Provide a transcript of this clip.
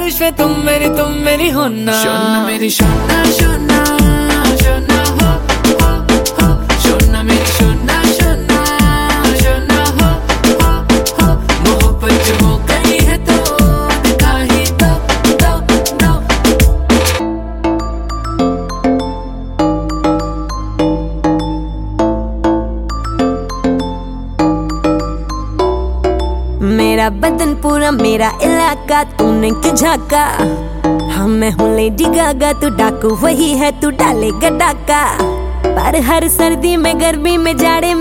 बारिश में तुम मेरी हो ना। शोना मेरी शोना शोना शोना हो शोना मेरी शोना शोना शोना हो मोहब्बत जो हो गई है तो दिखा ही दो। मेरा बदन पूरा मेरा इलाका, तूने क्यों झाका? हाँ मैं हूँ लेडी गागा, तू डाकू वही है, तू डालेगा डाका। पर हर सर्दी में गर्मी में जाड़े